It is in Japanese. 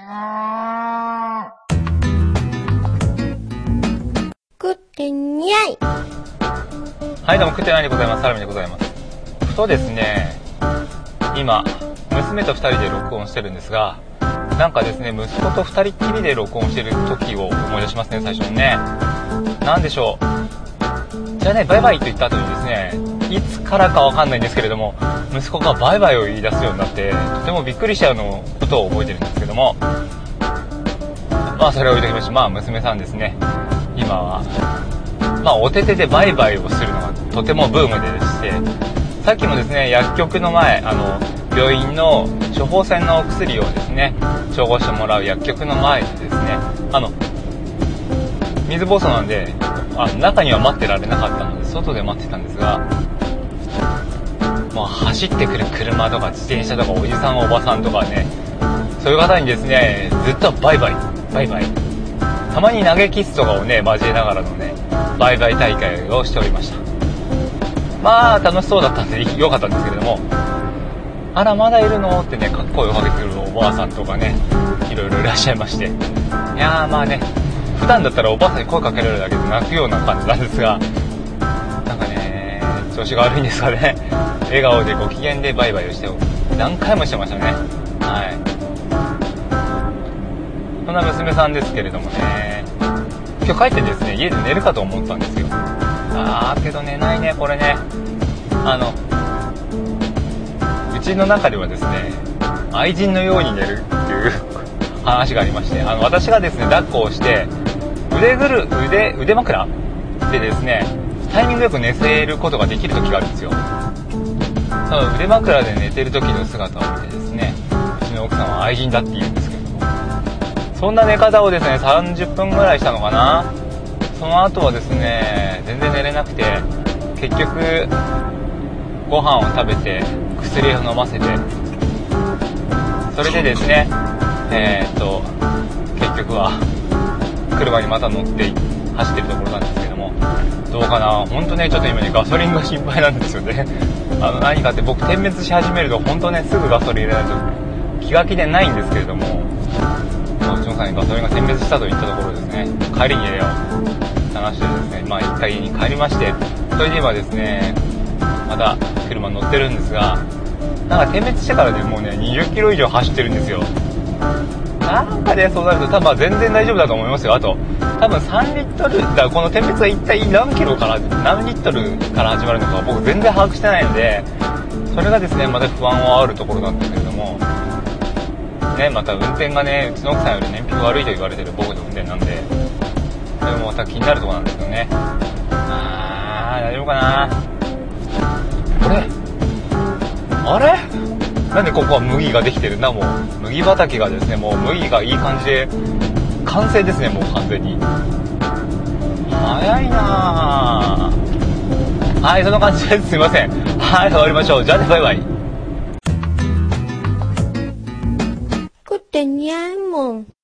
食ってにゃい。 はい、どうも、食ってないでございます。サラミでございます。ふとですね、今、娘と二人で録音してるんですが、なんかですね、息子と二人っきりで録音してる時を思い出しますね、最初にね。なんでしょう。じゃあね、バイバイと言った後にですね、いつからかわかんないんですけれども、息子がバイバイを言い出すようになって、とてもびっくりしちゃうのことを覚えてるんですけども、まあそれを置いときまして、まあ娘さんですね、今は、まあお手手でバイバイをするのがとてもブームでして、さっきもですね、薬局の前、病院の処方箋のお薬をですね、処方してもらう薬局の前でですね、水暴走なんで、中には待ってられなかったので外で待ってたんですが、もう走ってくる車とか自転車とかおじさんおばさんとかね、そういう方にですね、ずっとバイバイバイバイ、たまに投げキスとかをね交えながらのねバイバイ大会をしておりました。まあ楽しそうだったんで良かったんですけれども、あらまだいるのってね、かっこいい声をかけてくるおばあさんとかね、いろいろいらっしゃいまして、いやーまあね、普段だったらおばあさんに声かけられるだけで泣くような感じなんですが、なんかね、調子が悪いんですかね、笑顔でご機嫌でバイバイをして何回もしてましたね。はい。そんな娘さんですけれどもね、今日帰ってですね、家で寝るかと思ったんですよ。けど寝ないね、これね。うちの中ではですね、愛人のように寝るっていう話がありまして、私がですね、抱っこをして腕枕でですね、タイミングよく寝せることができる時があるんですよ。その腕枕で寝てる時の姿を見てですね、うちの奥さんは愛人だって言うんですけども、そんな寝方をですね、30分ぐらいしたのかな。その後はですね、全然寝れなくて、結局ご飯を食べて薬を飲ませて、それでですね、結局は車にまた乗って走ってるところなんですけども、どうかな、本当ね、ちょっと今ね、ガソリンが心配なんですよね。何かって、僕点滅し始めると本当ね、すぐガソリン入れないと気が気でないんですけれども、うちのさんにガソリンが点滅したといったところですね、帰りに入れよう探してですね、まあ一回家に帰りまして、それで今ですね、また車乗ってるんですが、なんか点滅してからね、もうね20キロ以上走ってるんですよ。なんかね、そうなると多分全然大丈夫だと思いますよ。あと多分3リットルだ、この点滅が一体何キロから何リットルから始まるのか僕全然把握してないので、それがですねまた不安はあるところなんですけれどもね、また運転がね、うちの奥さんより燃費が悪いと言われてる僕の運転なんで、それもまた気になるところなんですよね。大丈夫かな。あれなんでここは麦ができてるんだ。もう麦畑がですね、もう麦がいい感じで完成ですね、もう完全に。早いな。はい、そんな感じです。すいません。はい、終わりましょう。じゃあね、バイバイ。 食ってにゃいもん。